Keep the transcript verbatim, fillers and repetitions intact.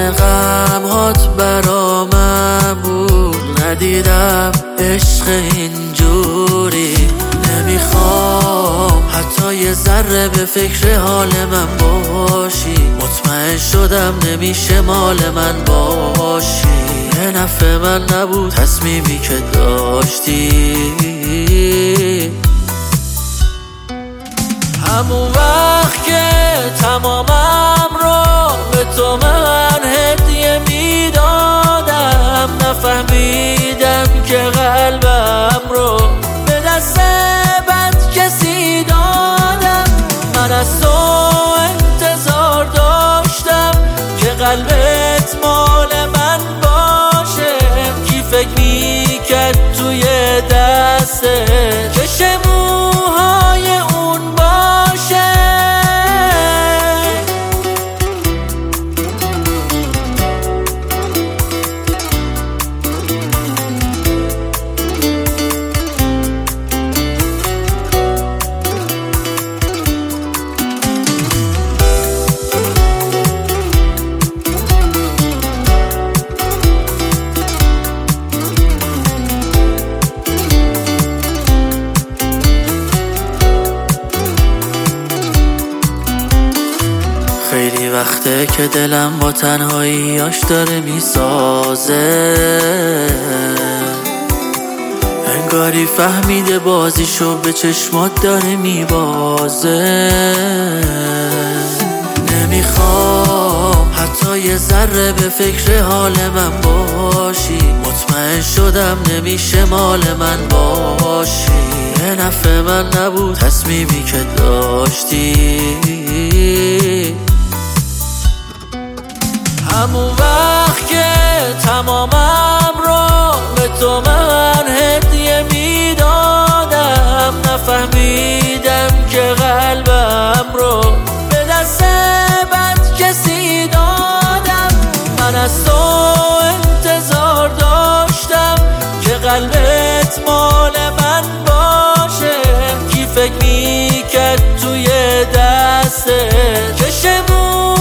غمهات برا من بود. ندیدم عشق اینجوری، نمیخوام حتی یه ذره به فکر حال من باشی. مطمئن شدم نمیشه مال من باشی. یه نفع من نبود تصمیمی که داشتی. همون وقت که تمامم رو به تو من هدیه میدادم، نفهمیدم که قلبم رو به دست بد کسی دادم. من از تو انتظار داشتم که قلبت مال من باشه. کی فکر میکرد توی دسته کش موهای اون باشه. خیلی وقته که دلم با تنهاییاش داره میسازه، انگاری فهمیده بازیشو به چشمات داره میبازه. نمیخوام حتی یه ذره به فکر حال من باشی. مطمئن شدم نمیشه مال من باشی. یه نفع من نبود تصمیمی که داشتی. همون وقت که تمامم رو به تو من هدیه میدادم، نفهمیدم که قلبم رو به دست بد کسی دادم. من از تو انتظار داشتم که قلبت مال من باشه. کی فکر میکرد توی دسته کش